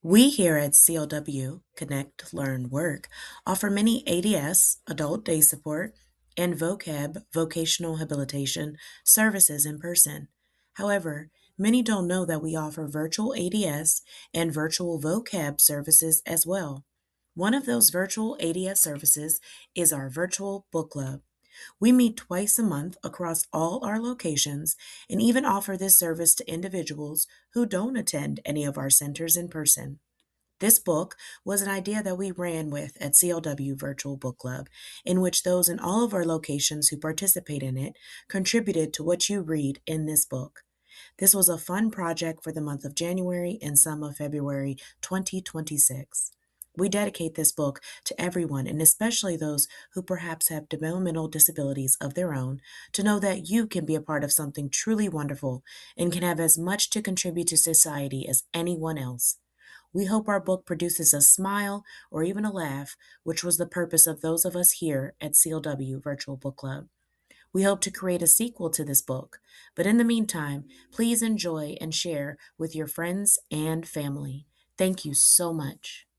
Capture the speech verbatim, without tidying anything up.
We here at C L W, Connect, Learn, Work, offer many A D S, Adult Day Support, and vocab, vocational habilitation, services in person. However, many don't know that we offer virtual A D S and virtual vocab services as well. One of those virtual A D S services is our virtual book club. We meet twice a month across all our locations and even offer this service to individuals who don't attend any of our centers in person. This book was an idea that we ran with at C L W Virtual Book Club, in which those in all of our locations who participate in it contributed to what you read in this book. This was a fun project for the month of January and some of February twenty twenty-six. We dedicate this book to everyone, and especially those who perhaps have developmental disabilities of their own, to know that you can be a part of something truly wonderful and can have as much to contribute to society as anyone else. We hope our book produces a smile or even a laugh, which was the purpose of those of us here at C L W Virtual Book Club. We hope to create a sequel to this book, but in the meantime, please enjoy and share with your friends and family. Thank you so much.